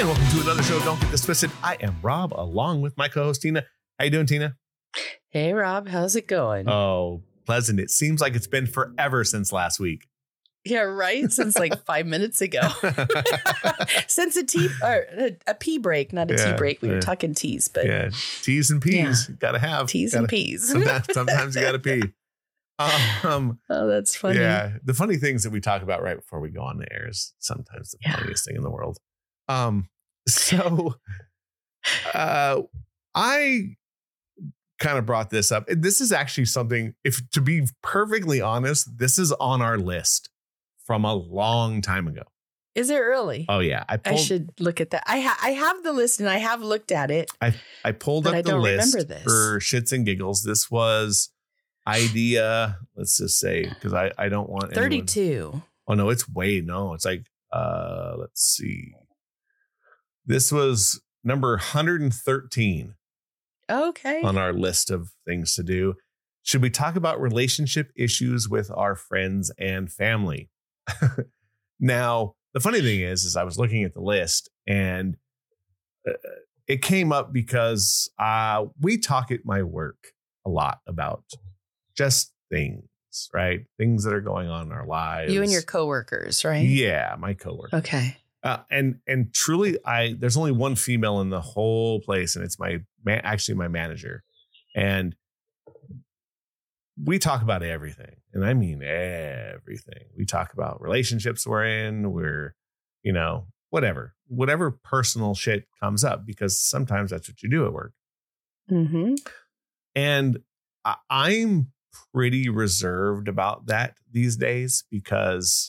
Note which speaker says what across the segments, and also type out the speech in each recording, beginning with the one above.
Speaker 1: And welcome to another show, Don't Get This Twisted. I am Rob, along with my co-host, Tina. How you doing, Tina?
Speaker 2: Hey, Rob. How's it going?
Speaker 1: Oh, pleasant. It seems like it's been forever since last week.
Speaker 2: Yeah, right? Since like 5 minutes ago. Since a pee break, not a tea break. We were talking teas, but
Speaker 1: T's and P's.
Speaker 2: Yeah.
Speaker 1: Gotta have.
Speaker 2: T's and P's.
Speaker 1: Sometimes you gotta pee.
Speaker 2: Oh, that's funny.
Speaker 1: Yeah. The funny things that we talk about right before we go on the air is sometimes the funniest thing in the world. I kind of brought this up. This is actually something, if to be perfectly honest, this is on our list from a long time ago.
Speaker 2: Is it really?
Speaker 1: Oh yeah.
Speaker 2: I should look at that. I have the list and I have looked at it.
Speaker 1: I pulled up the list for shits and giggles. This was idea, let's just say, because I don't want
Speaker 2: 32.
Speaker 1: Oh no, it's it's like let's see. This was number 113.
Speaker 2: Okay.
Speaker 1: On our list of things to do. Should we talk about relationship issues with our friends and family? Now, the funny thing is I was looking at the list and it came up because we talk at my work a lot about just things, right? Things that are going on in our lives.
Speaker 2: You and your coworkers, right?
Speaker 1: Yeah, my coworkers.
Speaker 2: Okay.
Speaker 1: And truly, there's only one female in the whole place, and it's actually my manager. And we talk about everything, and I mean everything. We talk about relationships we're in, whatever personal shit comes up, because sometimes that's what you do at work.
Speaker 2: Mm-hmm.
Speaker 1: And I'm pretty reserved about that these days because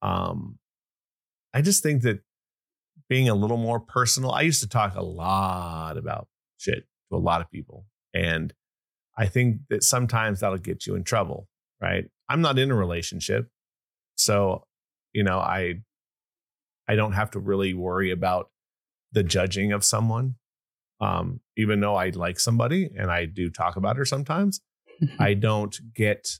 Speaker 1: I just think that being a little more personal, I used to talk a lot about shit to a lot of people. And I think that sometimes that'll get you in trouble, right? I'm not in a relationship. So, I don't have to really worry about the judging of someone. Even though I like somebody and I do talk about her sometimes, I don't get,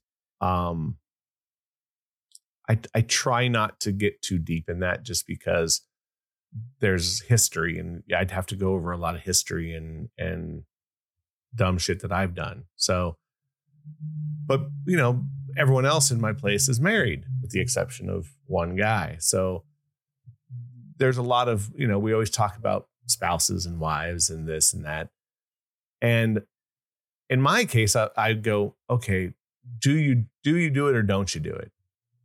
Speaker 1: I try not to get too deep in that just because there's history and I'd have to go over a lot of history and dumb shit that I've done. So, but everyone else in my place is married with the exception of one guy. So there's a lot of, we always talk about spouses and wives and this and that. And in my case, I go, okay, do you do it or don't you do it?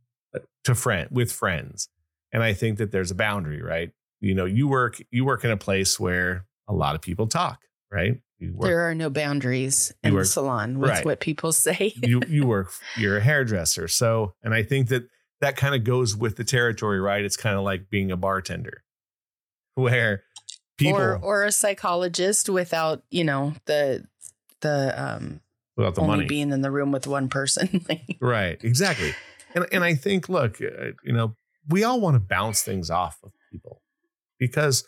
Speaker 1: With friends. And I think that there's a boundary, right? You work in a place where a lot of people talk, right?
Speaker 2: There are no boundaries in the salon with what people say.
Speaker 1: You're a hairdresser. So, and I think that kind of goes with the territory, right? It's kind of like being a bartender where people
Speaker 2: or a psychologist without, without
Speaker 1: the
Speaker 2: only
Speaker 1: money
Speaker 2: being in the room with one person.
Speaker 1: Right. Exactly. And I think, look, we all want to bounce things off of people because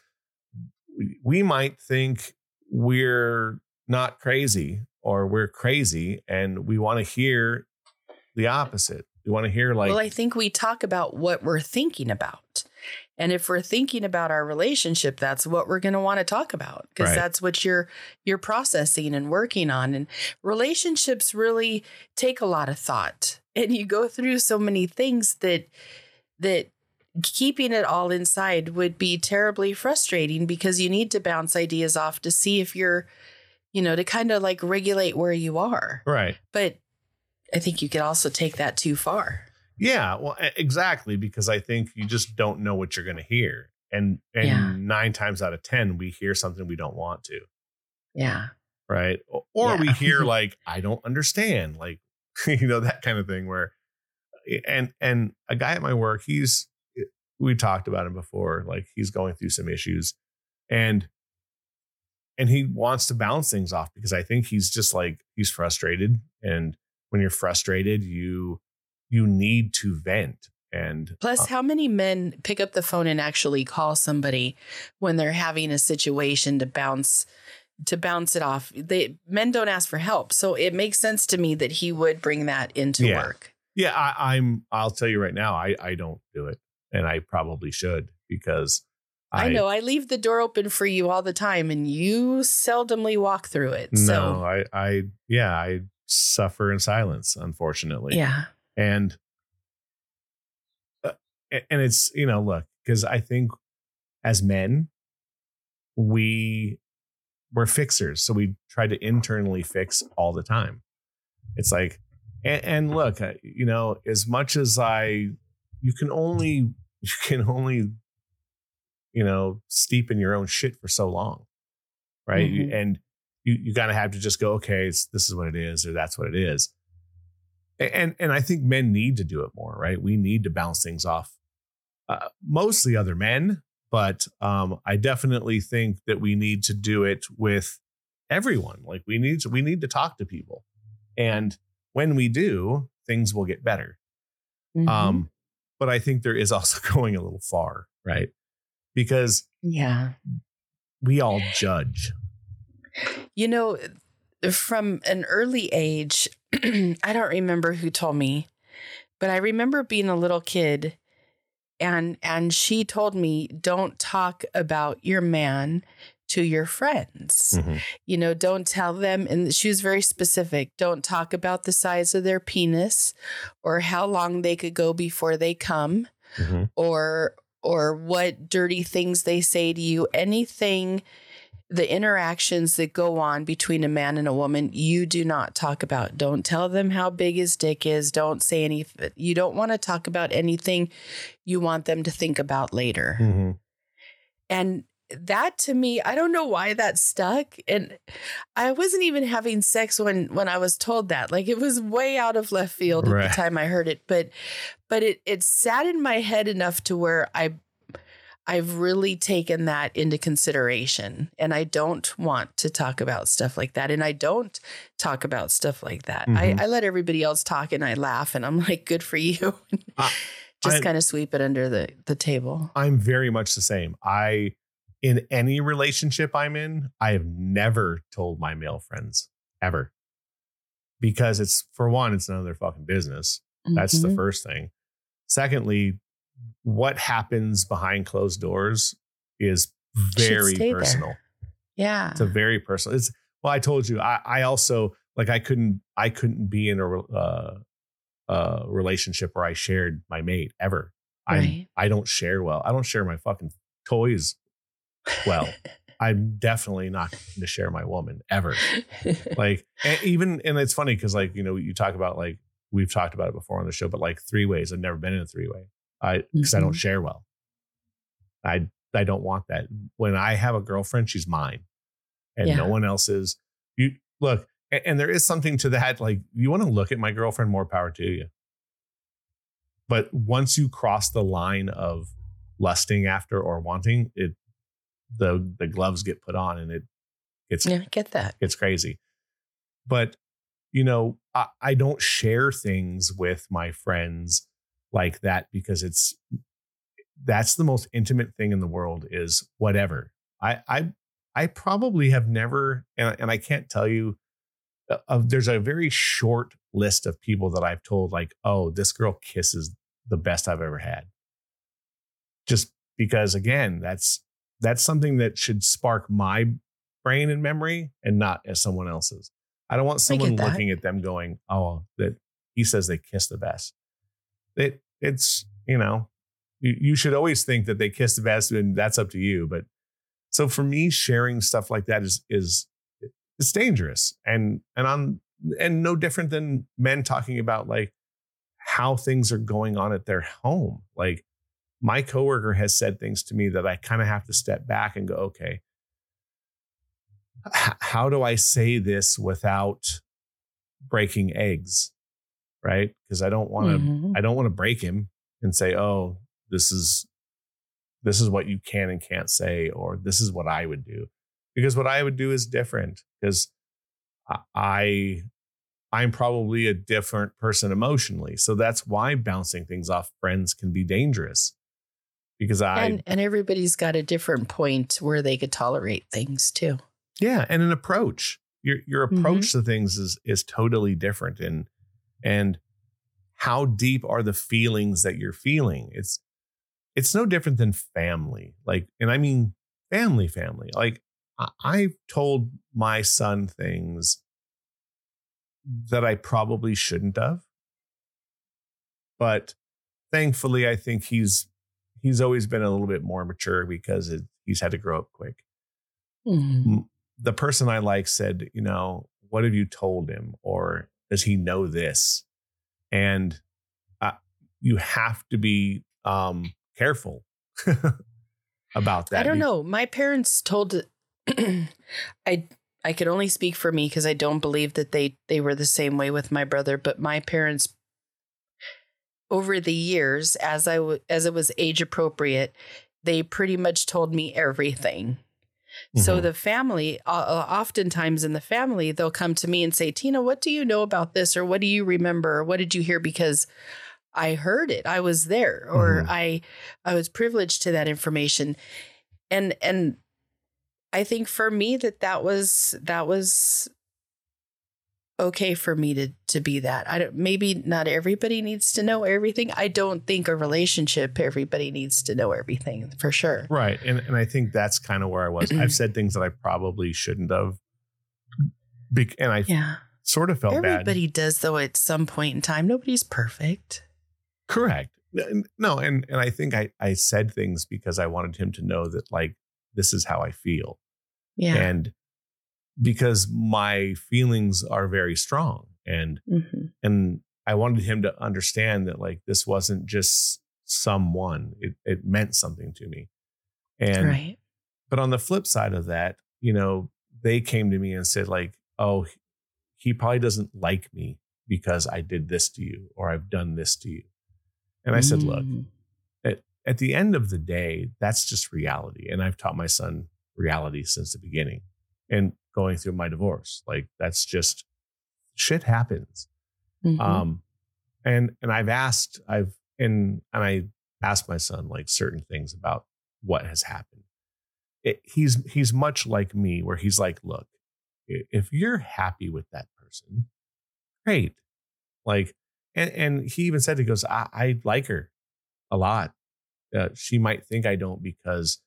Speaker 1: we might think we're not crazy or we're crazy and we want to hear the opposite. We want to hear
Speaker 2: well, I think we talk about what we're thinking about. And if we're thinking about our relationship, that's what we're going to want to talk about because that's what you're processing and working on. And relationships really take a lot of thought. And you go through so many things that keeping it all inside would be terribly frustrating because you need to bounce ideas off to see if you're, to kind of like regulate where you are.
Speaker 1: Right.
Speaker 2: But I think you could also take that too far.
Speaker 1: Yeah, well, exactly, because I think you just don't know what you're going to hear. And 9 times out of 10, we hear something we don't want to.
Speaker 2: Yeah.
Speaker 1: Right. Or we hear like, I don't understand, like, that kind of thing where, and a guy at my work, we talked about him before, like he's going through some issues and he wants to bounce things off because I think he's just like, he's frustrated. And when you're frustrated, you need to vent. And
Speaker 2: plus, how many men pick up the phone and actually call somebody when they're having a situation to bounce it off? Men don't ask for help. So it makes sense to me that he would bring that into work.
Speaker 1: Yeah, I'll tell you right now, I don't do it. And I probably should because
Speaker 2: I know I leave the door open for you all the time and you seldomly walk through it.
Speaker 1: No, I suffer in silence, unfortunately.
Speaker 2: Yeah.
Speaker 1: And it's, look, because I think as men, we're fixers. So we try to internally fix all the time. It's like, and look, as much as you can only, steep in your own shit for so long. Right.
Speaker 2: Mm-hmm.
Speaker 1: And you kind of have to just go, okay, this is what it is, or that's what it is. And I think men need to do it more, right? We need to bounce things off mostly other men. But I definitely think that we need to do it with everyone. Like we need to talk to people. And when we do, things will get better.
Speaker 2: Mm-hmm.
Speaker 1: But I think there is also going a little far, right? Because we all judge.
Speaker 2: From an early age, I don't remember who told me, but I remember being a little kid and she told me, don't talk about your man to your friends.
Speaker 1: Mm-hmm.
Speaker 2: Don't tell them. And she was very specific. Don't talk about the size of their penis or how long they could go before they come,
Speaker 1: mm-hmm.
Speaker 2: or what dirty things they say to you. Anything, the interactions that go on between a man and a woman, you do not talk about. Don't tell them how big his dick is. Don't say anything. You don't want to talk about anything you want them to think about later.
Speaker 1: Mm-hmm.
Speaker 2: And that to me, I don't know why that stuck. And I wasn't even having sex when I was told that. Like, it was way out of left field at the time I heard it. But it sat in my head enough to where I've really taken that into consideration, and I don't want to talk about stuff like that. And I don't talk about stuff like that.
Speaker 1: Mm-hmm.
Speaker 2: I let everybody else talk and I laugh and I'm like, good for you. Just kind of sweep it under the table.
Speaker 1: I'm very much the same. In any relationship I'm in, I have never told my male friends ever, because it's none of their fucking business. That's
Speaker 2: Mm-hmm.
Speaker 1: the first thing. Secondly, what happens behind closed doors is very personal.
Speaker 2: There. Yeah.
Speaker 1: It's a very personal. I told you, I also, like, I couldn't be in a relationship where I shared my mate ever.
Speaker 2: Right.
Speaker 1: I don't share well. I don't share my fucking toys well. I'm definitely not going to share my woman ever. Like, and it's funny because, like, you talk about, like, we've talked about it before on the show, but like three-ways, I've never been in a three-way. Because I don't share well. I don't want that. When I have a girlfriend, she's mine, and no one else's. You look, and there is something to that. Like, you want to look at my girlfriend, more power to you. But once you cross the line of lusting after or wanting it, the gloves get put on, and
Speaker 2: get that.
Speaker 1: It's crazy. But I don't share things with my friends like that, because that's the most intimate thing in the world, is whatever. I probably have never, and I can't tell you, there's a very short list of people that I've told, like, oh, this girl kisses the best I've ever had. Just because, again, that's something that should spark my brain and memory, and not as someone else's. I don't want someone looking at them going, oh, that he says they kiss the best. It's you should always think that they kiss the best, and that's up to you. But so for me, sharing stuff like that is it's dangerous, and no different than men talking about, like, how things are going on at their home. Like, my coworker has said things to me that I kind of have to step back and go, okay, how do I say this without breaking eggs? Right. Because I don't want to break him and say, oh, this is what you can and can't say, or this is what I would do, because what I would do is different, because I'm probably a different person emotionally. So that's why bouncing things off friends can be dangerous, because and
Speaker 2: everybody's got a different point where they could tolerate things too.
Speaker 1: Yeah. And an approach, your approach to things is totally different. And how deep are the feelings that you're feeling? it's no different than family. Like, and I mean family. Like I've told my son things that I probably shouldn't have. But thankfully, I think he's always been a little bit more mature because he's had to grow up quick.
Speaker 2: Mm-hmm.
Speaker 1: The person I like said, you know, what have you told him? Or does he know this? And you have to be careful about that.
Speaker 2: I don't know. My parents told I could only speak for me because I don't believe that they were the same way with my brother. But my parents, over the years, as it was age appropriate, they pretty much told me everything. Mm-hmm. So the family, oftentimes in the family, they'll come to me and say, Tina, what do you know about this? Or what do you remember? Or what did you hear? Because I heard it. I was there, or I was privileged to that information. And I think for me that was okay for me to be that. Maybe not everybody needs to know everything. I don't think a relationship, everybody needs to know everything, for sure.
Speaker 1: Right. And I think that's kind of where I was. I've said things that I probably shouldn't have. And I sort of felt bad.
Speaker 2: Everybody does, though, at some point in time. Nobody's perfect.
Speaker 1: Correct. No. And I think I said things because I wanted him to know that, like, this is how I feel.
Speaker 2: Yeah.
Speaker 1: And because my feelings are very strong, and I wanted him to understand that, like, this wasn't just someone, it meant something to me. And
Speaker 2: right.
Speaker 1: But on the flip side of that, you know, they came to me and said, like, oh, he probably doesn't like me because I did this to you, or I've done this to you. And I said, look, at the end of the day, that's just reality. And I've taught my son reality since the beginning. And going through my divorce, like, that's just, shit happens. And I asked my son, like, certain things about what has happened. He's much like me, where he's like, look, if you're happy with that person, great. Like, and he even said, he goes, I like her a lot. She might think I don't because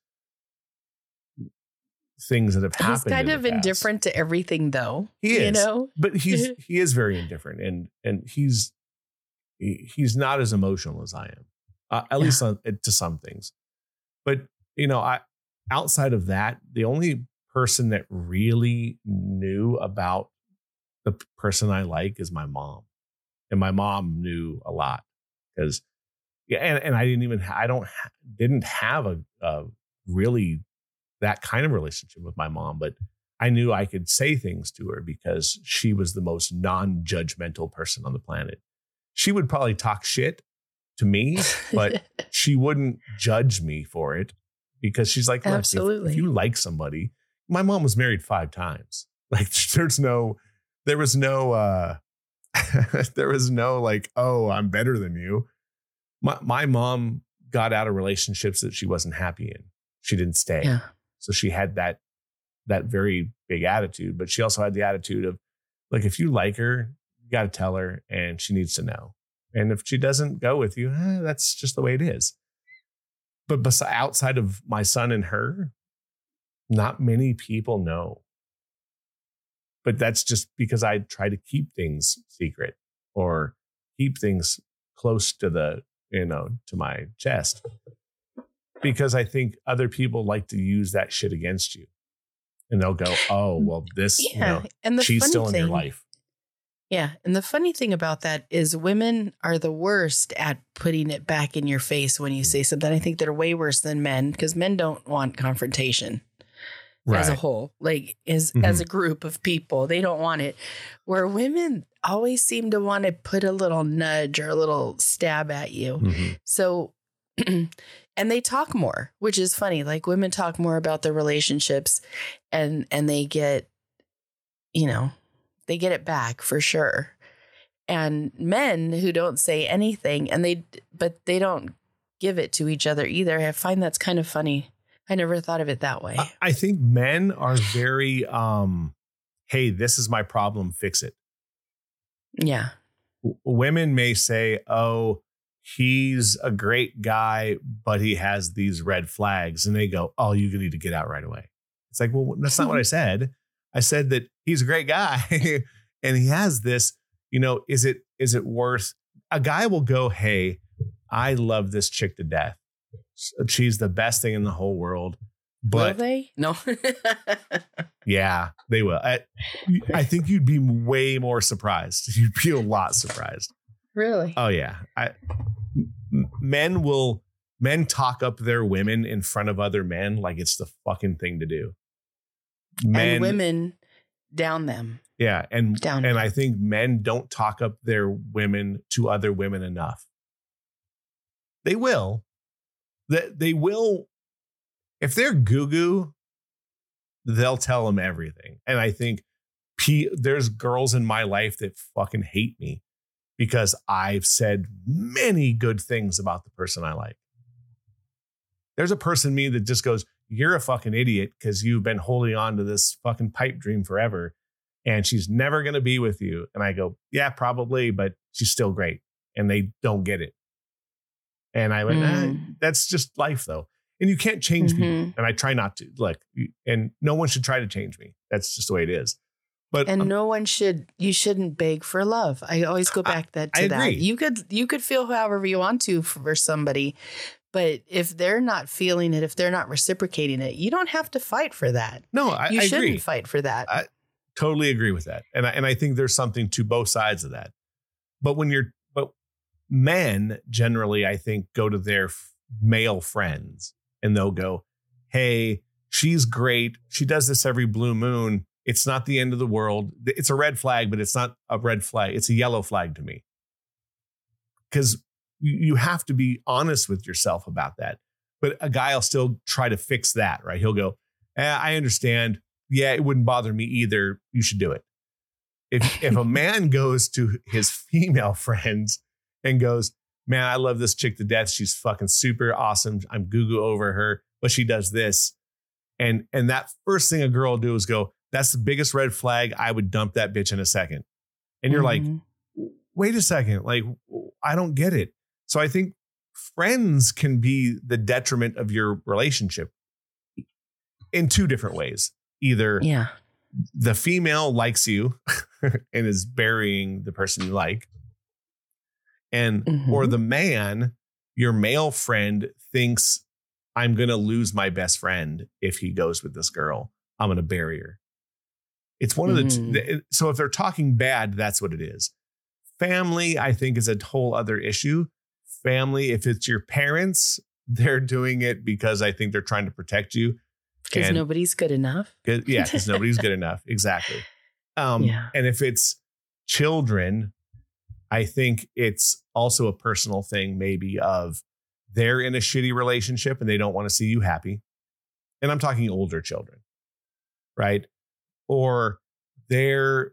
Speaker 1: things that have happened. He's
Speaker 2: kind of indifferent to everything, though.
Speaker 1: He is,
Speaker 2: you know,
Speaker 1: but he is very indifferent, and he's not as emotional as I am, at least to some things. But you know, outside of that, the only person that really knew about the person I like is my mom, and my mom knew a lot because and I didn't have a really that kind of relationship with my mom, but I knew I could say things to her because she was the most non-judgmental person on the planet. She would probably talk shit to me, but she wouldn't judge me for it because she's like, look,
Speaker 2: absolutely.
Speaker 1: If you like somebody, my mom was married 5 times. Like, there was no like, oh, I'm better than you. My mom got out of relationships that she wasn't happy in. She didn't stay.
Speaker 2: Yeah.
Speaker 1: So she had that very big attitude, but she also had the attitude of, like, if you like her, you got to tell her, and she needs to know. And if she doesn't go with you, that's just the way it is. But outside of my son and her, not many people know. But that's just because I try to keep things secret or keep things close to to my chest. Because I think other people like to use that shit against you. And they'll go, oh, well, this, and she's still in your life.
Speaker 2: Yeah. And the funny thing about that is women are the worst at putting it back in your face when you say something. I think they're way worse than men, because men don't want confrontation as a whole, like as a group of people. They don't want it. Where women always seem to want to put a little nudge or a little stab at you. So and they talk more, which is funny. Like, women talk more about their relationships and they get, they get it back for sure. And men who don't say anything but they don't give it to each other either. I find that's kind of funny. I never thought of it that way.
Speaker 1: I think men are very, hey, this is my problem, fix it.
Speaker 2: Yeah.
Speaker 1: Women may say, oh, he's a great guy, but he has these red flags. And they go, oh, you need to get out right away. It's like, well, that's not what I said. I said that he's a great guy and he has this, is it worth, a guy will go, hey, I love this chick to death. She's the best thing in the whole world. But
Speaker 2: will they? No.
Speaker 1: Yeah, they will. I think you'd be way more surprised. You'd be a lot surprised.
Speaker 2: Really?
Speaker 1: Oh yeah. Men talk up their women in front of other men like it's the fucking thing to do.
Speaker 2: And women down them.
Speaker 1: Yeah, and I think men don't talk up their women to other women enough. They will. They will. If they're goo-goo, they'll tell them everything. And I think there's girls in my life that fucking hate me because I've said many good things about the person I like. There's a person in me that just goes, you're a fucking idiot because you've been holding on to this fucking pipe dream forever and she's never going to be with you. And I go, yeah, probably, but she's still great. And they don't get it. And I went, that's just life though. And you can't change me. And I try not to. And no one should try to change me. That's just the way it is. But
Speaker 2: you shouldn't beg for love. I always go back to that.
Speaker 1: Agree.
Speaker 2: You could feel however you want to for somebody, but if they're not feeling it, if they're not reciprocating it, you don't have to fight for that.
Speaker 1: No, I
Speaker 2: shouldn't
Speaker 1: agree.
Speaker 2: Fight for that.
Speaker 1: I totally agree with that. And I think there's something to both sides of that. But men generally, I think, go to their male friends and they'll go, hey, she's great. She does this every blue moon. It's not the end of the world. It's a red flag, but it's not a red flag. It's a yellow flag to me. Because you have to be honest with yourself about that. But a guy will still try to fix that, right? He'll go, I understand. Yeah, it wouldn't bother me either. You should do it. If a man goes to his female friends and goes, man, I love this chick to death. She's fucking super awesome. I'm goo-goo over her, but she does this. And that first thing a girl will do is go, that's the biggest red flag. I would dump that bitch in a second. And you're like, wait a second. Like, I don't get it. So I think friends can be the detriment of your relationship in two different ways. Either the female likes you and is burying the person you like. And or the man, your male friend, thinks I'm going to lose my best friend if he goes with this girl. I'm going to bury her. It's one of the two. So if they're talking bad, that's what it is. Family, I think, is a whole other issue. Family, if it's your parents, they're doing it because I think they're trying to protect you.
Speaker 2: Because nobody's good enough.
Speaker 1: Because nobody's good enough. Exactly. And if it's children, I think it's also a personal thing, maybe of they're in a shitty relationship and they don't want to see you happy. And I'm talking older children, right? Or they're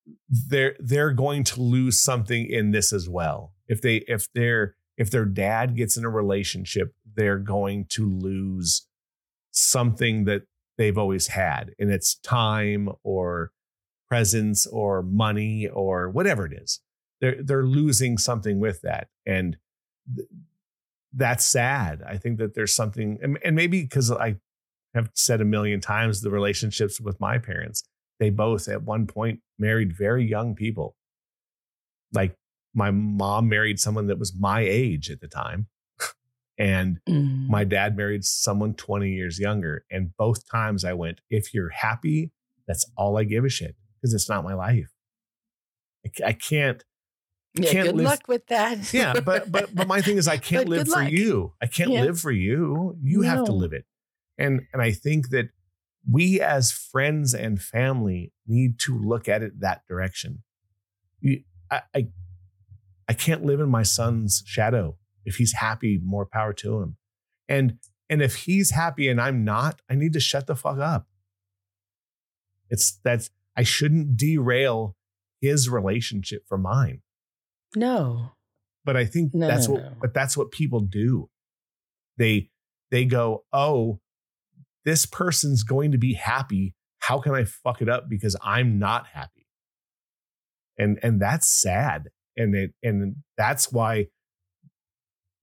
Speaker 1: going to lose something in this as well. If their dad gets in a relationship, they're going to lose something that they've always had, and it's time or presence or money or whatever it is. They're losing something with that. And that's sad. I think that there's something, and maybe because I have said a million times, the relationships with my parents, they both at one point married very young people. Like my mom married someone that was my age at the time. And my dad married someone 20 years younger. And both times I went, if you're happy, that's all I give a shit, because it's not my life. I can't.
Speaker 2: Good luck with that.
Speaker 1: Yeah, but my thing is, I can't live for you. I can't live for you. You have to live it. And I think that we as friends and family need to look at it that direction. I can't live in my son's shadow. If he's happy, more power to him. And if he's happy and I'm not, I need to shut the fuck up. I shouldn't derail his relationship for mine.
Speaker 2: No.
Speaker 1: But I think that's what people do. They go, oh, this person's going to be happy. How can I fuck it up because I'm not happy? And that's sad. And that's why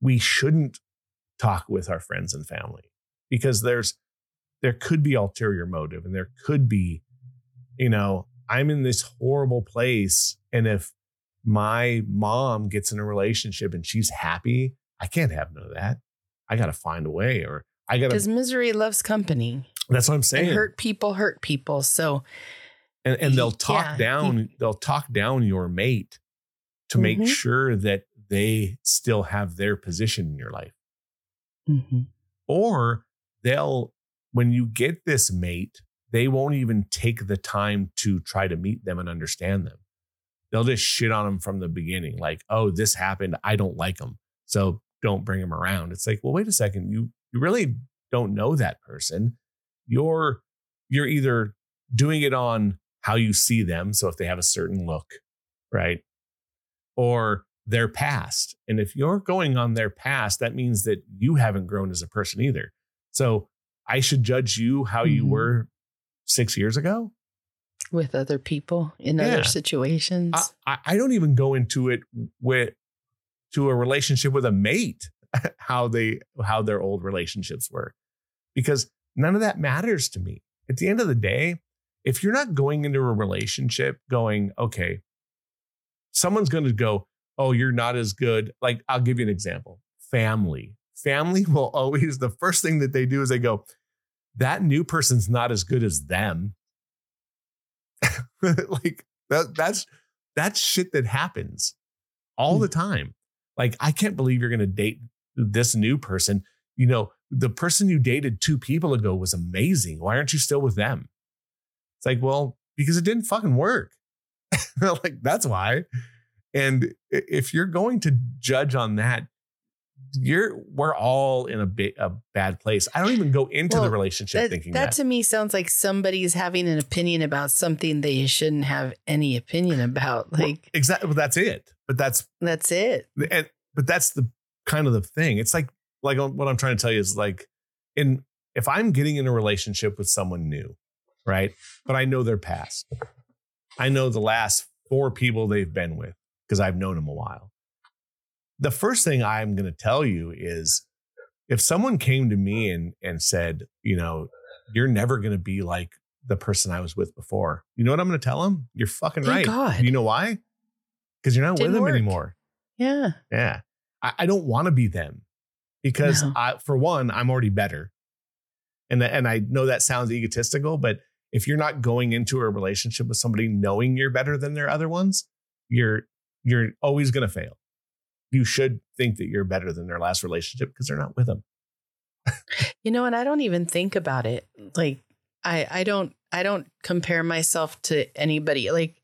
Speaker 1: we shouldn't talk with our friends and family, because there could be ulterior motive, and there could be, I'm in this horrible place, and if my mom gets in a relationship and she's happy, I can't have none of that. I got to find a way, or I got to.
Speaker 2: Because misery loves company.
Speaker 1: That's what I'm saying.
Speaker 2: And hurt people. So,
Speaker 1: and they'll talk down. They'll talk down your mate to make sure that they still have their position in your life.
Speaker 2: Mm-hmm.
Speaker 1: Or when you get this mate, they won't even take the time to try to meet them and understand them. They'll just shit on them from the beginning. Like, oh, this happened. I don't like them, so don't bring them around. It's like, well, wait a second. You really don't know that person. You're either doing it on how you see them. So if they have a certain look, right? Or their past. And if you're going on their past, that means that you haven't grown as a person either. So I should judge you how you were 6 years ago?
Speaker 2: With other people in other situations.
Speaker 1: I don't even go into it to a relationship with a mate, how their old relationships were, because none of that matters to me. At the end of the day, if you're not going into a relationship going, okay, someone's going to go, oh, you're not as good. Like, I'll give you an example. Family will always, the first thing that they do is they go, that new person's not as good as them. Like that's shit that happens all the time. Like, I can't believe you're going to date this new person. The person you dated 2 people ago was amazing. Why aren't you still with them? It's like, well, because it didn't fucking work. Like, that's why. And if you're going to judge on that, we're all in a bad place. I don't even go into the relationship thinking that.
Speaker 2: That to me sounds like somebody's having an opinion about something they shouldn't have any opinion about. Like,
Speaker 1: exactly. Well, that's it. But that's
Speaker 2: it.
Speaker 1: But that's the kind of the thing. It's like what I'm trying to tell you is like, if I'm getting in a relationship with someone new, right? But I know their past. I know the last 4 people they've been with because I've known them a while. The first thing I'm going to tell you is, if someone came to me and said, you're never going to be like the person I was with before, you know what I'm going to tell them? You're fucking right.
Speaker 2: God.
Speaker 1: You know why? Because you're not with them anymore.
Speaker 2: Yeah.
Speaker 1: Yeah. I don't want to be them, because for one, I'm already better. And I know that sounds egotistical, but if you're not going into a relationship with somebody knowing you're better than their other ones, you're always going to fail. You should think that you're better than their last relationship because they're not with them.
Speaker 2: And I don't even think about it. Like, I don't compare myself to anybody. Like,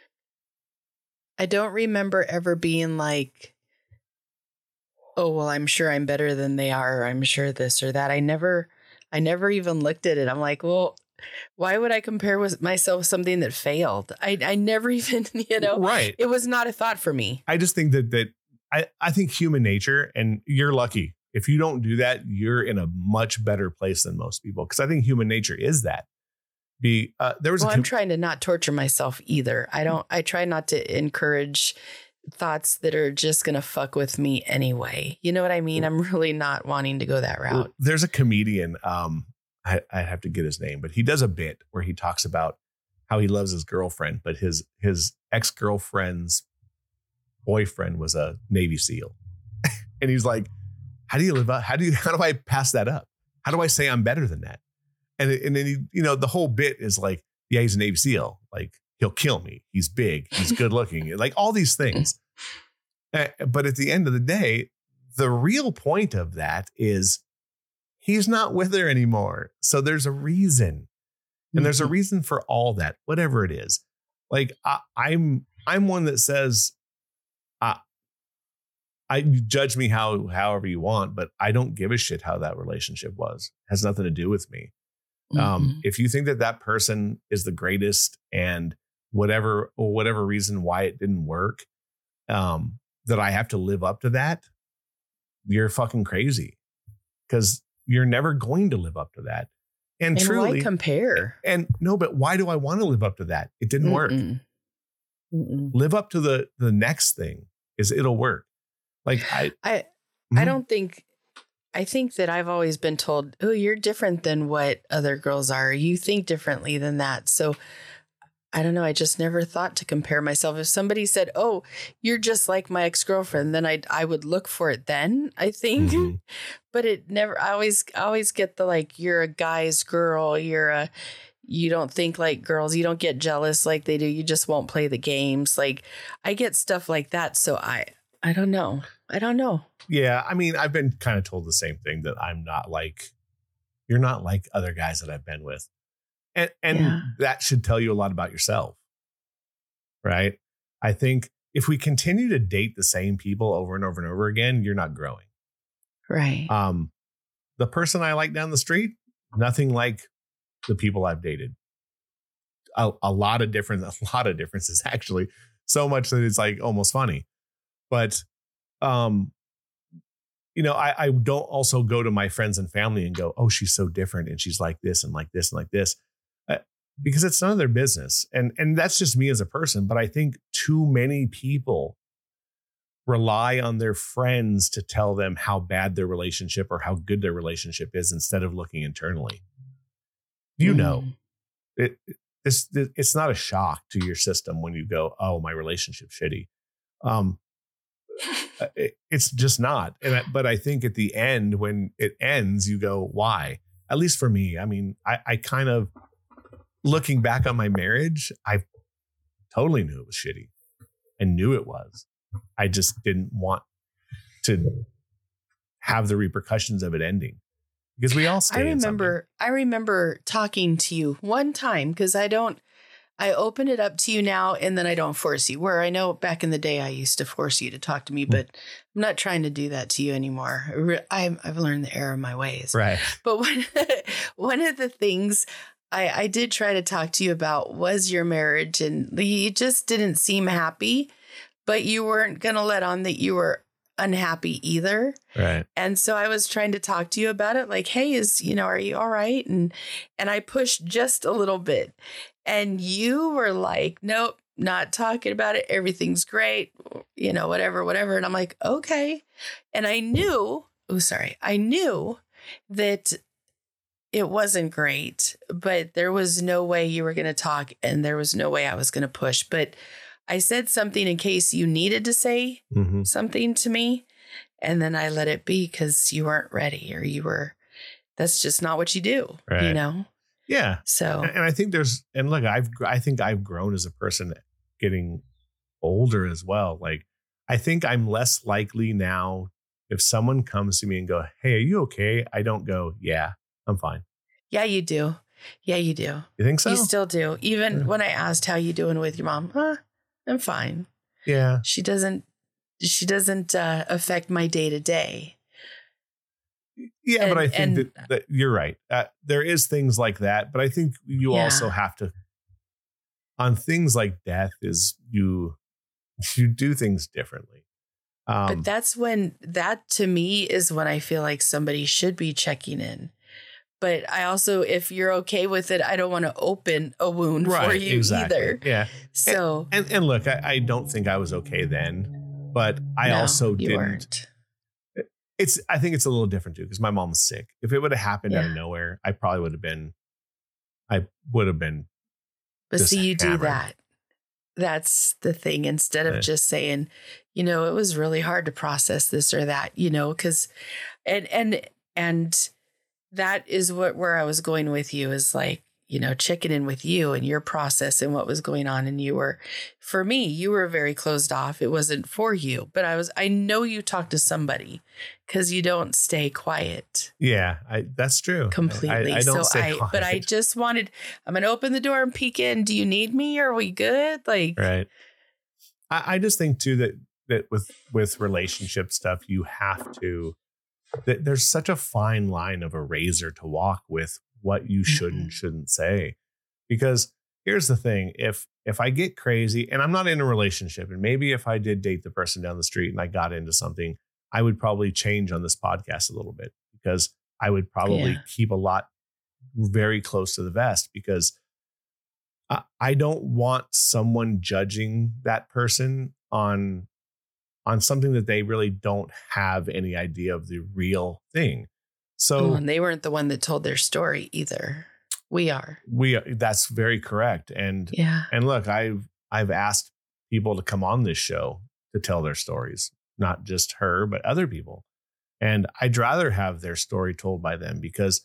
Speaker 2: I don't remember ever being like, oh, well, I'm sure I'm better than they are, or I'm sure this or that. I never even looked at it. I'm like, well, why would I compare with myself something that failed? I never even,
Speaker 1: right.
Speaker 2: It was not a thought for me.
Speaker 1: I just think that I think human nature, and you're lucky. If you don't do that, you're in a much better place than most people. Because I think human nature is that. I'm
Speaker 2: trying to not torture myself either. I try not to encourage thoughts that are just going to fuck with me anyway. You know what I mean? I'm really not wanting to go that route.
Speaker 1: There's a comedian, I have to get his name, but he does a bit where he talks about how he loves his girlfriend, but his ex-girlfriend's boyfriend was a Navy SEAL. And he's like, how do you live up? How do I pass that up? How do I say I'm better than that? And then he, the whole bit is like, yeah, he's a Navy SEAL. Like, he'll kill me. He's big. He's good looking. Like, all these things. But at the end of the day, the real point of that is he's not with her anymore. So there's a reason. And there's a reason for all that, whatever it is. Like, I'm one that says, I judge me however you want, but I don't give a shit how that relationship was. It has nothing to do with me. If you think that person is the greatest, and whatever reason why it didn't work, that I have to live up to that, you're fucking crazy, because you're never going to live up to that. And truly,
Speaker 2: why compare?
Speaker 1: And no, but why do I want to live up to that? It didn't work. Live up to the next thing, is it'll work. Like
Speaker 2: I think that I've always been told, oh, you're different than what other girls are. You think differently than that. So I don't know. I just never thought to compare myself. If somebody said, oh, you're just like my ex-girlfriend, then I would look for it then, I think. Mm-hmm. But it never, I always get the, like, you're a guy's girl. You don't think like girls. You don't get jealous like they do. You just won't play the games. Like, I get stuff like that. So I don't know.
Speaker 1: Yeah. I mean, I've been kind of told the same thing, that you're not like other guys that I've been with. And that should tell you a lot about yourself, right? I think if we continue to date the same people over and over and over again, you're not growing.
Speaker 2: Right.
Speaker 1: The person I like down the street, nothing like the people I've dated. A lot of differences, actually. So much that it's like almost funny. But, I don't also go to my friends and family and go, oh, she's so different and she's like this and like this and like this. Because it's none of their business. And that's just me as a person. But I think too many people rely on their friends to tell them how bad their relationship or how good their relationship is, instead of looking internally. It's not a shock to your system when you go, oh, my relationship's shitty. It's just not. But I think at the end, when it ends, you go, why? At least for me. I mean, I kind of, looking back on my marriage, I totally knew it was shitty. I knew it was. I just didn't want to have the repercussions of it ending, because we all stay.
Speaker 2: I remember talking to you one time, because I open it up to you now, and then I don't force you. Where I know back in the day I used to force you to talk to me, but I'm not trying to do that to you anymore. I've learned the error of my ways.
Speaker 1: Right.
Speaker 2: But one of the things I did try to talk to you about was your marriage, and you just didn't seem happy, but you weren't going to let on that you were unhappy either.
Speaker 1: Right.
Speaker 2: And so I was trying to talk to you about it, like, hey, are you all right? And I pushed just a little bit, and you were like, nope, not talking about it. Everything's great. Whatever. And I'm like, okay. And I knew that it wasn't great, but there was no way you were going to talk, and there was no way I was going to push. But I said something in case you needed to say something to me, and then I let it be because you weren't ready, or that's just not what you do,
Speaker 1: right. Yeah.
Speaker 2: So,
Speaker 1: and I think look, I think I've grown as a person getting older as well. Like, I think I'm less likely now, if someone comes to me and go, hey, are you okay? I don't go, yeah, I'm fine.
Speaker 2: Yeah, you do. You
Speaker 1: think so?
Speaker 2: You still do. Even when I asked how you doing with your mom, I'm fine.
Speaker 1: Yeah.
Speaker 2: She doesn't affect my day to day.
Speaker 1: Yeah, but I think that you're right. There is things like that, but I think you also have to, on things like death, is you do things differently.
Speaker 2: But that to me is when I feel like somebody should be checking in. But I also, if you're okay with it, I don't want to open a wound for you either.
Speaker 1: Yeah.
Speaker 2: So
Speaker 1: and look, I don't think I was okay then, but I also didn't.
Speaker 2: Weren't.
Speaker 1: I think it's a little different too, because my mom was sick. If it would have happened out of nowhere, I probably would have been.
Speaker 2: But see, you do that. That's the thing. Instead of just saying, it was really hard to process this or that, because, and that is where I was going with you, is like, checking in with you and your process and what was going on. And you were very closed off. It wasn't for you, but I know you talked to somebody, because you don't stay quiet.
Speaker 1: Yeah, that's true.
Speaker 2: Completely.
Speaker 1: I don't stay quiet.
Speaker 2: But I just I'm going to open the door and peek in. Do you need me? Are we good? Like,
Speaker 1: right. I just think too that with relationship stuff, you have to, that there's such a fine line of a razor to walk with what you should and shouldn't say. Because here's the thing, if I get crazy and I'm not in a relationship, and maybe if I did date the person down the street and I got into something, I would probably change on this podcast a little bit, because I would probably keep a lot very close to the vest, because I don't want someone judging that person on on something that they really don't have any idea of the real thing. So
Speaker 2: and they weren't the one that told their story either. We are.
Speaker 1: That's very correct. And
Speaker 2: yeah.
Speaker 1: And look, I've asked people to come on this show to tell their stories, not just her, but other people. And I'd rather have their story told by them, because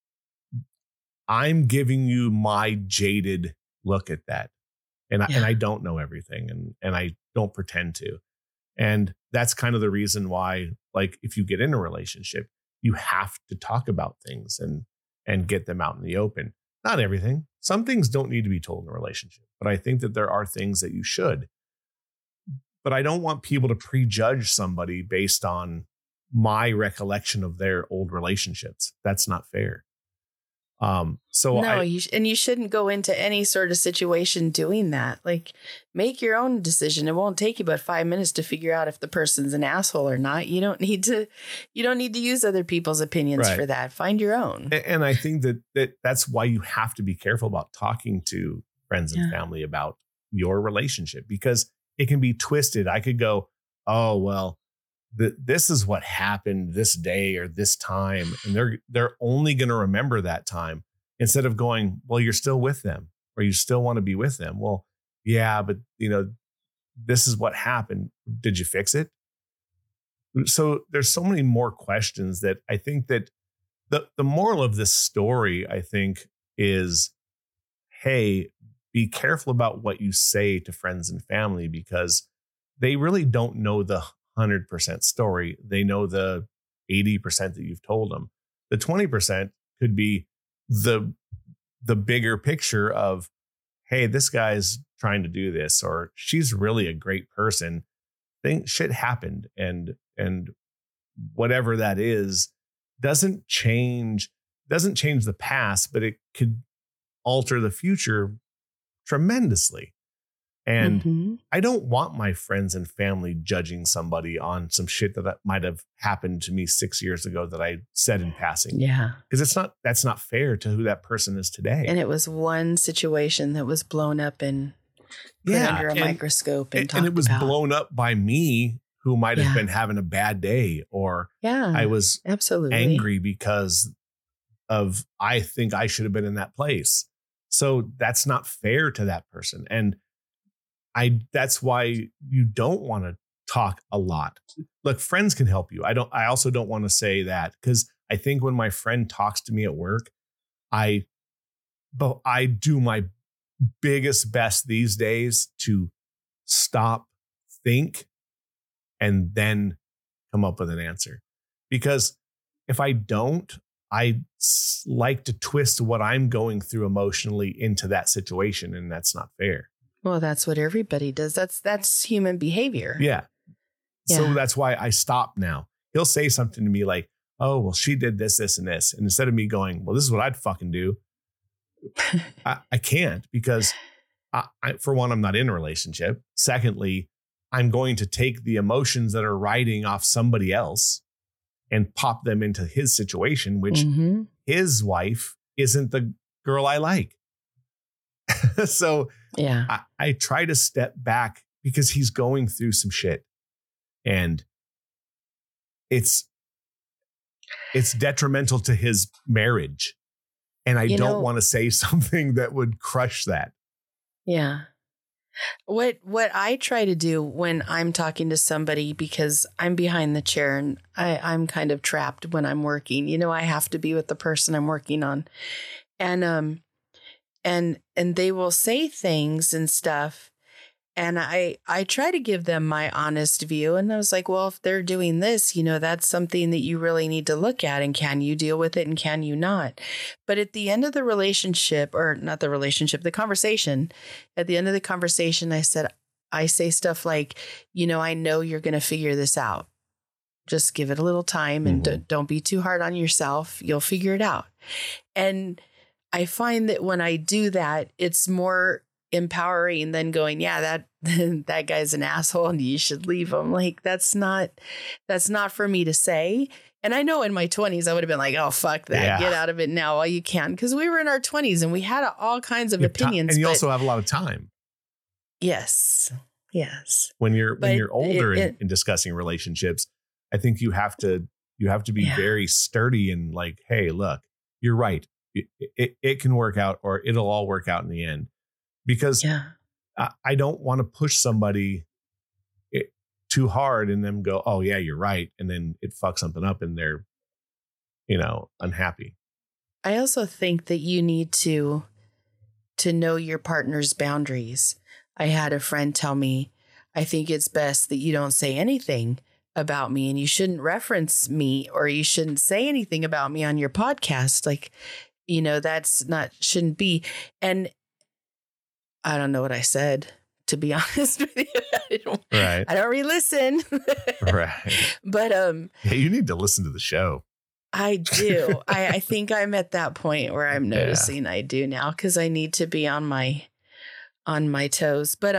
Speaker 1: I'm giving you my jaded look at that. And I don't know everything, and I don't pretend to. And that's kind of the reason why, like, if you get in a relationship, you have to talk about things and get them out in the open. Not everything. Some things don't need to be told in a relationship, but I think that there are things that you should. But I don't want people to prejudge somebody based on my recollection of their old relationships. That's not fair.
Speaker 2: You shouldn't go into any sort of situation doing that. Like, make your own decision. It won't take you but 5 minutes to figure out if the person's an asshole or not. You don't need to use other people's opinions for that. Find your own.
Speaker 1: And I think that's why you have to be careful about talking to friends and family about your relationship, because it can be twisted. I could go, oh, well, this is what happened this day or this time. And they're only going to remember that time, instead of going, well, you're still with them, or you still want to be with them. Well, yeah, but this is what happened. Did you fix it? So there's so many more questions that I think that the moral of this story, I think, is, hey, be careful about what you say to friends and family, because they really don't know the 100% story. They know the 80% that you've told them. The 20% could be the bigger picture of, hey, this guy's trying to do this, or she's really a great person. Shit happened, and whatever that is doesn't change the past, but it could alter the future tremendously. And I don't want my friends and family judging somebody on some shit that might have happened to me 6 years ago that I said in passing.
Speaker 2: Yeah.
Speaker 1: Because that's not fair to who that person is today.
Speaker 2: And it was one situation that was blown up and put under a microscope and talked about. And
Speaker 1: it was blown up by me, who might have been having a bad day, or I was
Speaker 2: absolutely
Speaker 1: angry because of, I think I should have been in that place. So that's not fair to that person. And that's why you don't want to talk a lot. Look, friends can help you. I also don't want to say that, because I think when my friend talks to me at work, I do my biggest best these days to stop, think, and then come up with an answer. Because if I don't, I like to twist what I'm going through emotionally into that situation, and that's not fair.
Speaker 2: Well, that's what everybody does. That's human behavior.
Speaker 1: Yeah. So that's why I stop now. He'll say something to me like, oh, well, she did this, this, and this. And instead of me going, well, this is what I'd fucking do, I can't, because for one, I'm not in a relationship. Secondly, I'm going to take the emotions that are riding off somebody else and pop them into his situation, which his wife isn't the girl I like. So I try to step back, because he's going through some shit, and it's detrimental to his marriage. And I don't want to say something that would crush that.
Speaker 2: Yeah. What I try to do when I'm talking to somebody, because I'm behind the chair and I'm kind of trapped when I'm working, I have to be with the person I'm working on. And they will say things and stuff. And I try to give them my honest view. And I was like, well, if they're doing this, that's something that you really need to look at. And can you deal with it, and can you not? But at the end of the relationship, or not the relationship, the conversation, at the end of the conversation, I say stuff like, I know you're going to figure this out. Just give it a little time and don't be too hard on yourself. You'll figure it out. And I find that when I do that, it's more empowering than going, that guy's an asshole and you should leave him. Like, that's not for me to say. And I know in my 20s, I would have been like, oh, fuck that. Yeah. Get out of it now while you can. Because we were in our 20s and we had all kinds of opinions.
Speaker 1: And you also have a lot of time.
Speaker 2: Yes. Yes.
Speaker 1: When you're older in discussing relationships, I think you have to be very sturdy and like, hey, look, you're right. It can work out, or it'll all work out in the end. Because I don't want to push somebody too hard and then go, oh yeah, you're right. And then it fucks something up and they're, unhappy.
Speaker 2: I also think that you need to know your partner's boundaries. I had a friend tell me, I think it's best that you don't say anything about me, and you shouldn't reference me, or you shouldn't say anything about me on your podcast. Like, shouldn't be. And I don't know what I said, to be honest with you. I don't re-listen.
Speaker 1: Right.
Speaker 2: But
Speaker 1: you need to listen to the show.
Speaker 2: I do. I think I'm at that point where I'm noticing I do now, because I need to be on my toes. But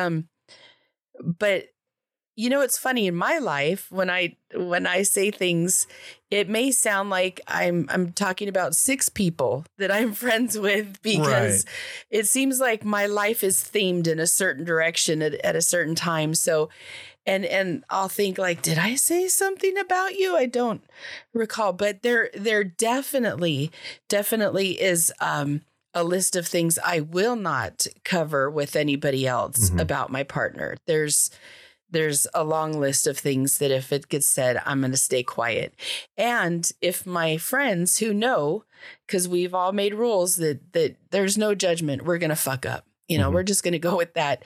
Speaker 2: it's funny in my life when I say things, it may sound like I'm talking about 6 people that I'm friends with, because it seems like my life is themed in a certain direction at a certain time. So, and I'll think like, did I say something about you? I don't recall, but there definitely is a list of things I will not cover with anybody else about my partner. There's a long list of things that if it gets said, I'm going to stay quiet. And if my friends who know, because we've all made rules that there's no judgment, we're going to fuck up. We're just going to go with that.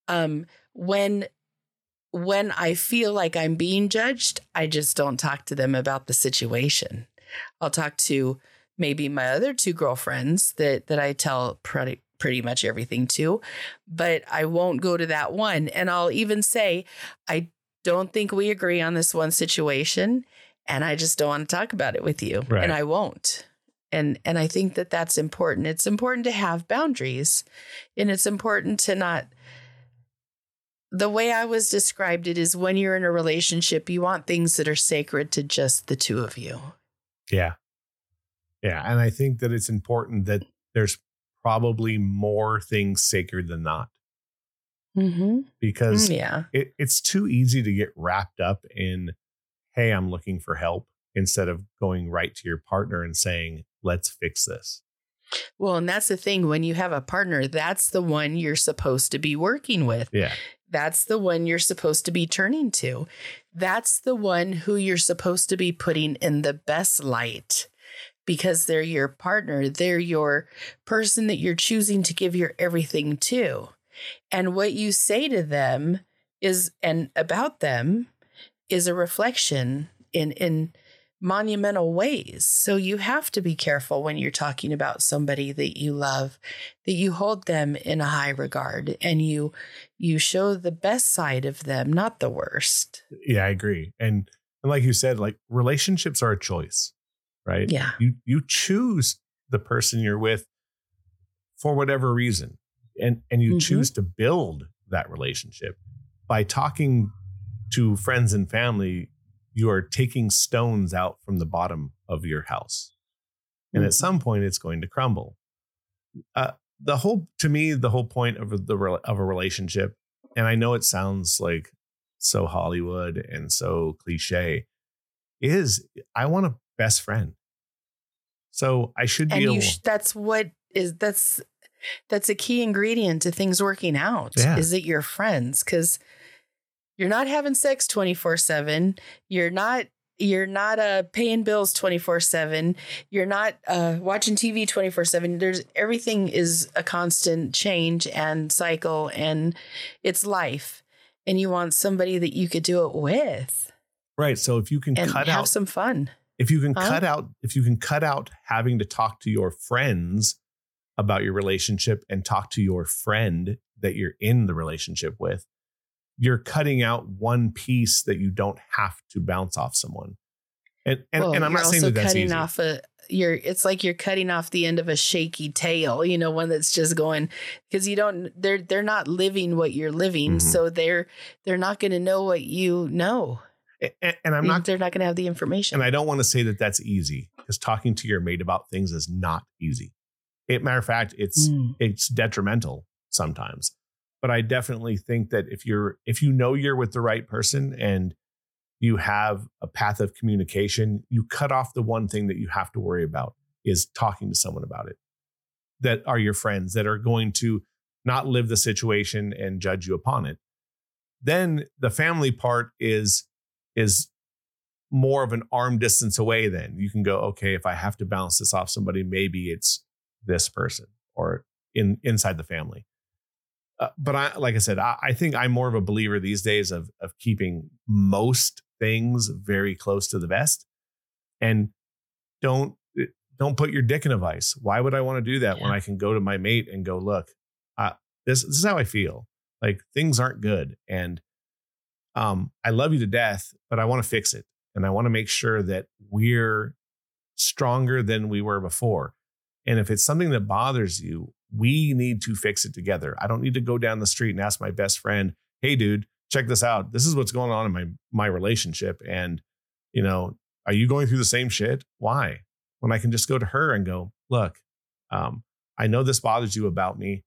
Speaker 2: When I feel like I'm being judged, I just don't talk to them about the situation. I'll talk to maybe my other 2 girlfriends that I tell pretty much everything to, but I won't go to that one. And I'll even say, I don't think we agree on this one situation, and I just don't want to talk about it with you. Right. And I won't. And I think that that's important. It's important to have boundaries, and it's important to not. The way I was described it is, when you're in a relationship, you want things that are sacred to just the 2 of you.
Speaker 1: Yeah. Yeah. And I think that it's important that there's probably more things sacred than not. Because it's too easy to get wrapped up in, hey, I'm looking for help, instead of going right to your partner and saying, let's fix this.
Speaker 2: Well, and that's the thing. When you have a partner, that's the one you're supposed to be working with.
Speaker 1: Yeah.
Speaker 2: That's the one you're supposed to be turning to. That's the one who you're supposed to be putting in the best light, because they're your partner. They're your person that you're choosing to give your everything to. And what you say to them and about them is a reflection in monumental ways. So you have to be careful when you're talking about somebody that you love, that you hold them in a high regard, and you show the best side of them, not the worst.
Speaker 1: Yeah, I agree. And like you said, like, relationships are a choice, right?
Speaker 2: Yeah.
Speaker 1: You choose the person you're with for whatever reason, and you choose to build that relationship by talking to friends and family. You are taking stones out from the bottom of your house. And at some point it's going to crumble. The whole point of a relationship, and I know it sounds like so Hollywood and so cliche, is I want a best friend. So I should be able.
Speaker 2: That's a key ingredient to things working out. Yeah. Is that you're friends? Because you're not having sex 24/7. You're not paying bills 24/7. You're not watching TV 24/7. Everything is a constant change and cycle, and it's life. And you want somebody that you could do it with.
Speaker 1: Right. So if you can
Speaker 2: have some fun.
Speaker 1: If you can cut out having to talk to your friends about your relationship and talk to your friend that you're in the relationship with, you're cutting out one piece that you don't have to bounce off someone. And I'm not saying that that's easy.
Speaker 2: It's like you're cutting off the end of a shaky tail, one that's just going, because they're not living what you're living. So they're not going to know what you know.
Speaker 1: And
Speaker 2: they're not going to have the information.
Speaker 1: And I don't want to say that that's easy, because talking to your mate about things is not easy. Matter of fact, it's detrimental sometimes. But I definitely think that if you know you're with the right person and you have a path of communication, you cut off the one thing that you have to worry about is talking to someone about it, that are your friends, that are going to not live the situation and judge you upon it. Then the family part is more of an arm distance away. Then you can go, okay, if I have to bounce this off somebody, maybe it's this person or inside the family. But like I said, I think I'm more of a believer these days of keeping most things very close to the vest, and don't put your dick in a vice. Why would I want to do that when I can go to my mate and go, look, this is how I feel. Like, things aren't good, and I love you to death, but I want to fix it, and I want to make sure that we're stronger than we were before. And if it's something that bothers you, we need to fix it together. I don't need to go down the street and ask my best friend, hey, dude, check this out. This is what's going on in my relationship. And, are you going through the same shit? Why? When I can just go to her and go, look, I know this bothers you about me.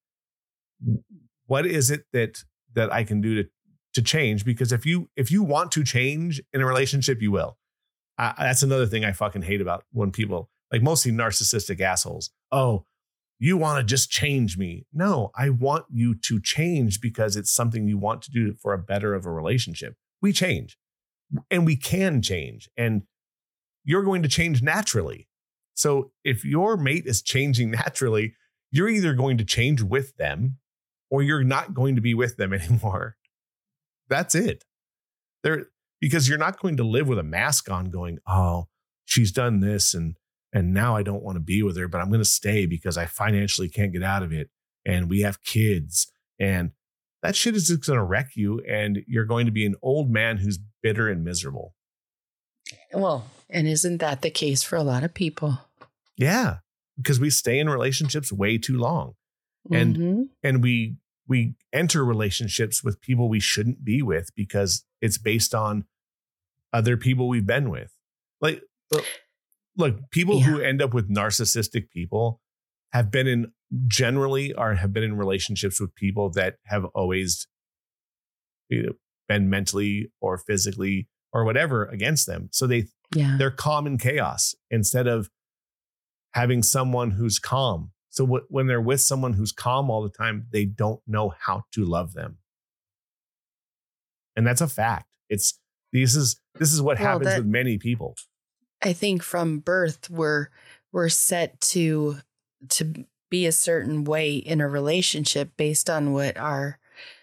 Speaker 1: What is it that I can do to change? Because if you want to change in a relationship, you will. That's another thing I fucking hate about when people, like, mostly narcissistic assholes. Oh, you want to just change me. No, I want you to change because it's something you want to do for a better of a relationship. We change, and we can change, and you're going to change naturally. So if your mate is changing naturally, you're either going to change with them or you're not going to be with them anymore. That's it. Because you're not going to live with a mask on going, oh, she's done this and now I don't want to be with her, but I'm going to stay because I financially can't get out of it. And we have kids, and that shit is just going to wreck you. And you're going to be an old man who's bitter and miserable.
Speaker 2: Well, and isn't that the case for a lot of people?
Speaker 1: Yeah, because we stay in relationships way too long. And we enter relationships with people we shouldn't be with because it's based on other people we've been with. Like, look, people who end up with narcissistic people have been in relationships with people that have always been mentally or physically or whatever against them. So they're calm in chaos instead of having someone who's calm. So when they're with someone who's calm all the time, they don't know how to love them. And that's a fact. This is what happens with many people.
Speaker 2: I think from birth, we're set to be a certain way in a relationship based on what our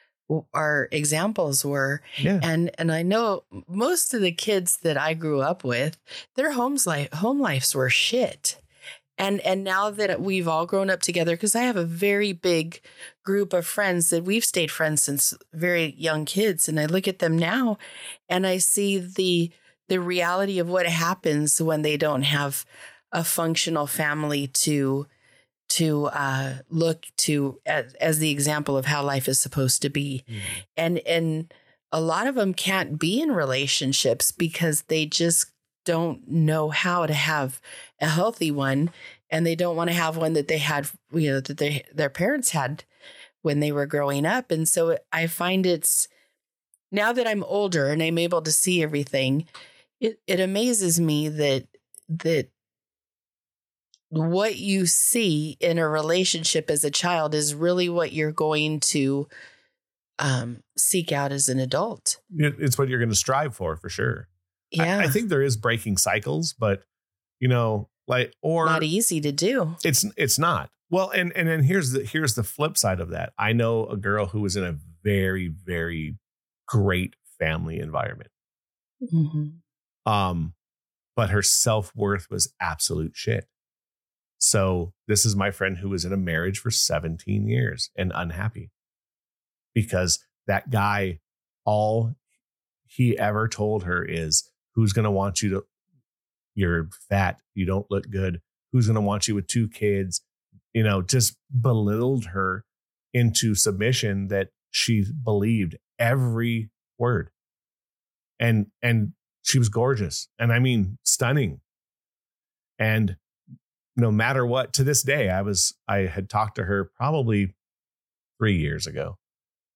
Speaker 2: examples were. Yeah. And I know most of the kids that I grew up with, their home lives were shit. And now that we've all grown up together, because I have a very big group of friends that we've stayed friends since very young kids. And I look at them now and I see the reality of what happens when they don't have a functional family to look to as the example of how life is supposed to be. And a lot of them can't be in relationships because they just don't know how to have a healthy one, and they don't want to have one that they had, that their parents had when they were growing up. And so I find it's, now that I'm older and I'm able to see everything, it amazes me that what you see in a relationship as a child is really what you're going to seek out as an adult.
Speaker 1: It's what you're going to strive for sure.
Speaker 2: Yeah.
Speaker 1: I think there is breaking cycles, but or
Speaker 2: not easy to do.
Speaker 1: It's not. Well, and then here's the flip side of that. I know a girl who was in a very, very great family environment. But her self-worth was absolute shit. So this is my friend who was in a marriage for 17 years and unhappy because that guy, all he ever told her is, who's going to want you to, you're fat, you don't look good. Who's going to want you with 2 kids? Just belittled her into submission that she believed every word. And she was gorgeous. And I mean, stunning. And no matter what, to this day, I had talked to her probably 3 years ago.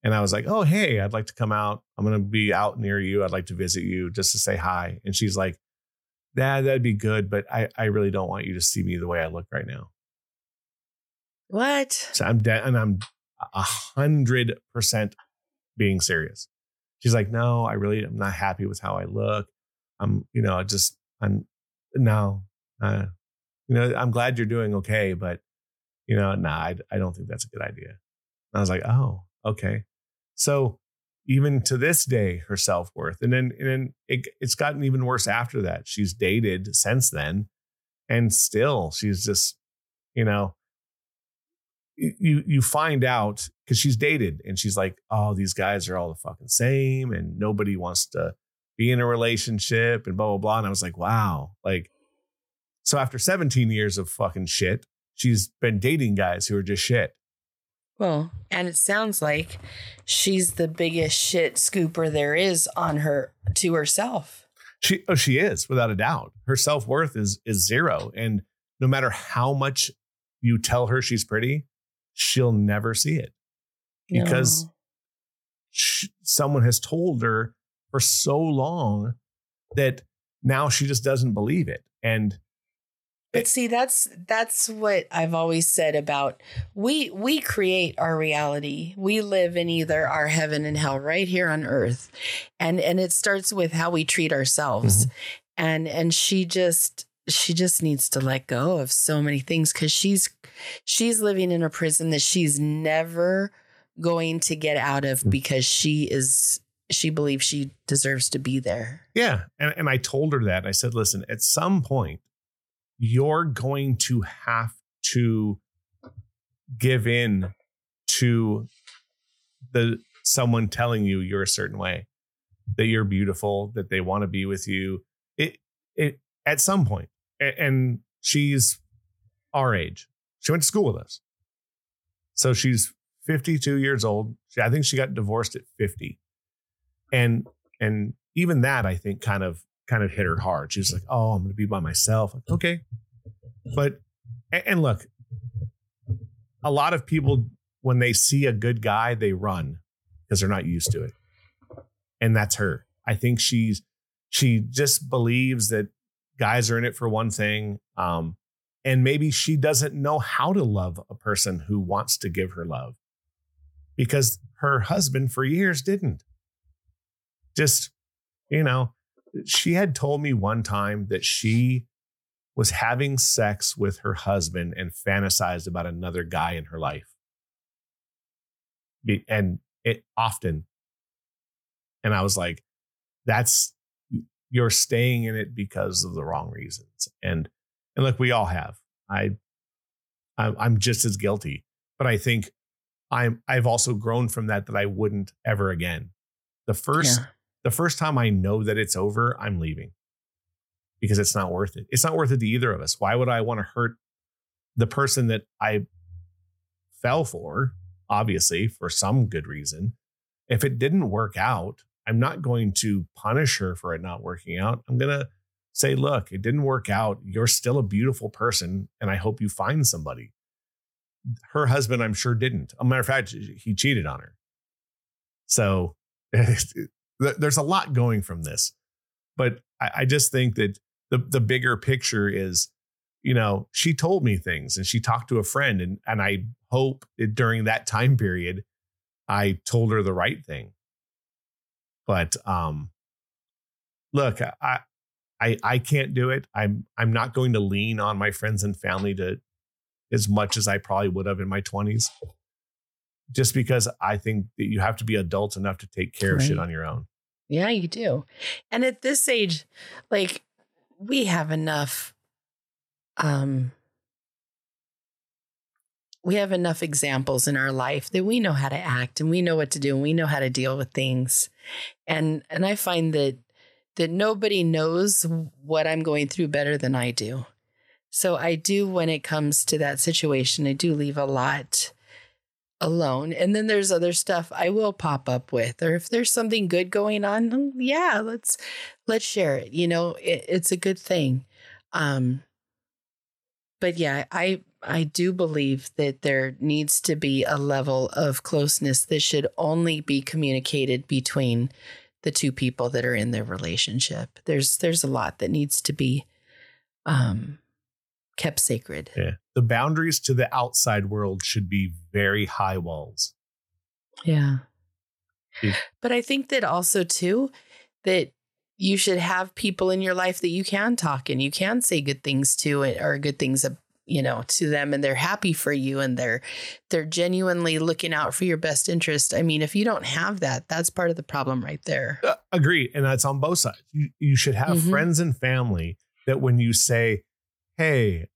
Speaker 1: And I was like, oh, hey, I'd like to come out. I'm going to be out near you. I'd like to visit you just to say hi. And she's like, that'd be good. But I really don't want you to see me the way I look right now.
Speaker 2: What?
Speaker 1: So I'm dead. And I'm 100% being serious. She's like, no, I'm not happy with how I look. I'm glad you're doing okay. But, I don't think that's a good idea. And I was like, oh, okay. So even to this day, her self-worth, and then it's gotten even worse after that. She's dated since then, and still she's just, you find out because she's dated and she's like, oh, these guys are all the fucking same and nobody wants to be in a relationship and blah, blah, blah. And I was like, wow. Like, so after 17 years of fucking shit, she's been dating guys who are just shit.
Speaker 2: Well, and it sounds like she's the biggest shit scooper there is on her to herself.
Speaker 1: She is, without a doubt. Her self-worth is zero. And no matter how much you tell her she's pretty, she'll never see it because someone has told her for so long that now she just doesn't believe it.
Speaker 2: But see, that's what I've always said about we create our reality. We live in either our heaven and hell right here on earth. And it starts with how we treat ourselves. Mm-hmm. And she just needs to let go of so many things because she's living in a prison that she's never going to get out of because she believes she deserves to be there.
Speaker 1: Yeah. And I told her that. I said, listen, at some point, you're going to have to give in to someone telling you you're a certain way, that you're beautiful, that they want to be with you. It at some point. And she's our age. She went to school with us. So she's 52 years old. I think she got divorced at 50. And even that, I think, kind of hit her hard. She was like, oh, I'm going to be by myself. Like, okay. But, and look, a lot of people, when they see a good guy, they run because they're not used to it. And that's her. I think she just believes that guys are in it for one thing. And maybe she doesn't know how to love a person who wants to give her love because her husband for years didn't. Just, she had told me one time that she was having sex with her husband and fantasized about another guy in her life. And it often. And I was like, you're staying in it because of the wrong reasons. And look, we all have. I'm just as guilty, but I think I've also grown from that I wouldn't ever again. The first time I know that it's over, I'm leaving because it's not worth it. It's not worth it to either of us. Why would I want to hurt the person that I fell for, obviously, for some good reason? If it didn't work out, I'm not going to punish her for it not working out. I'm going to say, look, it didn't work out. You're still a beautiful person, and I hope you find somebody. Her husband, I'm sure, didn't. As a matter of fact, he cheated on her. So there's a lot going from this. But I just think that the bigger picture is, she told me things and she talked to a friend. And I hope that during that time period, I told her the right thing. But look, I can't do it. I'm not going to lean on my friends and family to as much as I probably would have in my 20s. Just because I think that you have to be adult enough to take care of shit on your own.
Speaker 2: Yeah, you do. And at this age, like, we have enough examples in our life that we know how to act and we know what to do and we know how to deal with things. And I find that nobody knows what I'm going through better than I do. So I do, when it comes to that situation, I do leave a lot alone. And then there's other stuff I will pop up with, or if there's something good going on, yeah, let's share it. It's a good thing. But yeah, I I do believe that there needs to be a level of closeness that should only be communicated between the two people that are in their relationship. There's a lot that needs to be kept sacred.
Speaker 1: Yeah. The boundaries to the outside world should be very high walls.
Speaker 2: Yeah. But I think that also too, that you should have people in your life that you can talk and you can say good things to, or good things, to them, and they're happy for you and they're genuinely looking out for your best interest. I mean, if you don't have that, that's part of the problem right there.
Speaker 1: Agree. And that's on both sides. You should have friends and family that when you say, hey,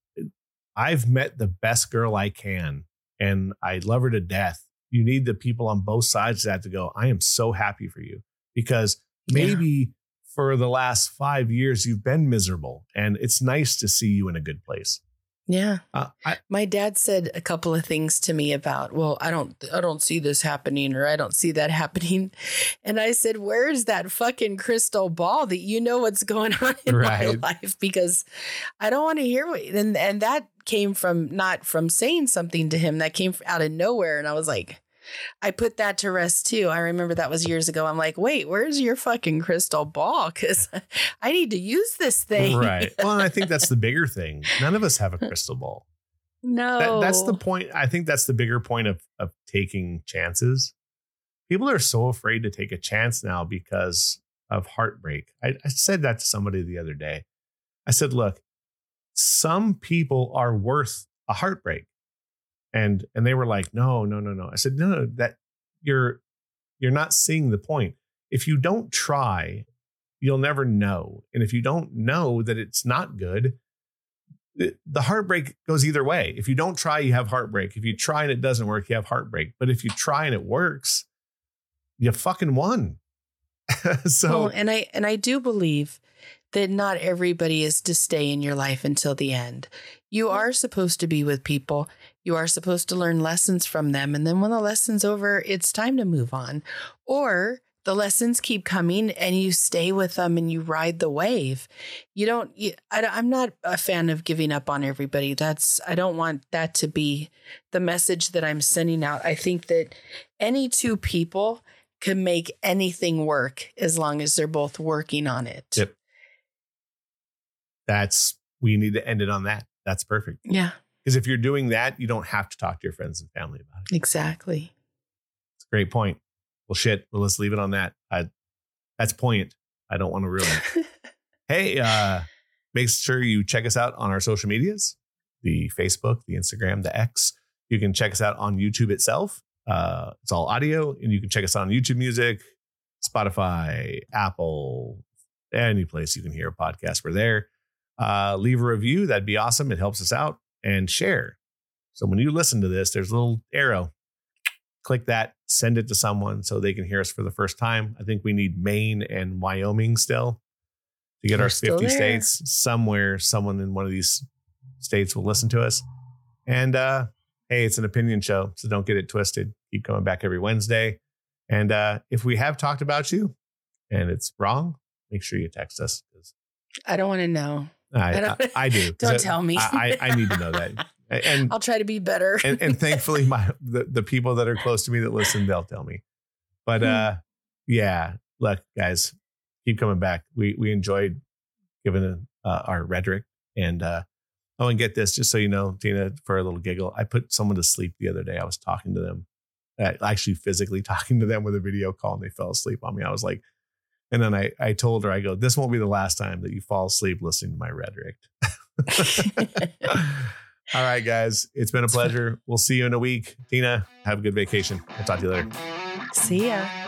Speaker 1: I've met the best girl I can and I love her to death. You need the people on both sides of that to go, I am so happy for you, because maybe for the last 5 years, you've been miserable and it's nice to see you in a good place.
Speaker 2: Yeah. My dad said a couple of things to me about, well, I don't see this happening, or I don't see that happening. And I said, where's that fucking crystal ball that you know what's going on in my life? Because I don't want to hear what, and that came from not from saying something to him, that came out of nowhere. And I was like, I put that to rest too. I remember that was years ago. I'm like, wait, where's your fucking crystal ball? Because I need to use this thing.
Speaker 1: Right. Well, and I think that's the bigger thing. None of us have a crystal ball.
Speaker 2: No.
Speaker 1: That's the point. I think that's the bigger point of taking chances. People are so afraid to take a chance now because of heartbreak. I said that to somebody the other day. I said, look, some people are worth a heartbreak. And they were like, no. I said, no, that you're not seeing the point. If you don't try, you'll never know. And if you don't know that it's not good, the heartbreak goes either way. If you don't try, you have heartbreak. If you try and it doesn't work, you have heartbreak. But if you try and it works, you fucking won. So,
Speaker 2: well, and I do believe that not everybody is to stay in your life until the end. You are supposed to be with people. You are supposed to learn lessons from them. And then when the lesson's over, it's time to move on. Or the lessons keep coming and you stay with them and you ride the wave. I'm not a fan of giving up on everybody. I don't want that to be the message that I'm sending out. I think that any two people can make anything work as long as they're both working on it.
Speaker 1: Yep. We need to end it on that. That's perfect.
Speaker 2: Yeah.
Speaker 1: Because if you're doing that, you don't have to talk to your friends and family about it.
Speaker 2: Exactly.
Speaker 1: It's a great point. Well, shit. Well, let's leave it on that. That's poignant. I don't want to ruin it. Hey, make sure you check us out on our social medias, the Facebook, the Instagram, the X. You can check us out on YouTube itself. It's all audio, and you can check us out on YouTube Music, Spotify, Apple, any place you can hear a podcast. We're there. Leave a review. That'd be awesome. It helps us out. And share. So when you listen to this, there's a little arrow. Click that, send it to someone so they can hear us for the first time. I think we need Maine and Wyoming still to get our 50 states. Somewhere, someone in one of these states will listen to us. And hey, it's an opinion show, so don't get it twisted. Keep coming back every Wednesday. And if we have talked about you and it's wrong, make sure you text us.
Speaker 2: I don't want to know.
Speaker 1: I do.
Speaker 2: Don't tell me.
Speaker 1: I need to know that. And
Speaker 2: I'll try to be better.
Speaker 1: and thankfully, the people that are close to me that listen, they'll tell me. But yeah, look, guys, keep coming back. We enjoyed giving our rhetoric. And and get this, just so you know, Tina, for a little giggle, I put someone to sleep the other day. I was talking to them, actually physically talking to them with a video call, and they fell asleep on me. I was like, and then I told her, I go, this won't be the last time that you fall asleep listening to my rhetoric. All right, guys, it's been a pleasure. We'll see you in a week. Tina, have a good vacation. I'll talk to you later.
Speaker 2: See ya.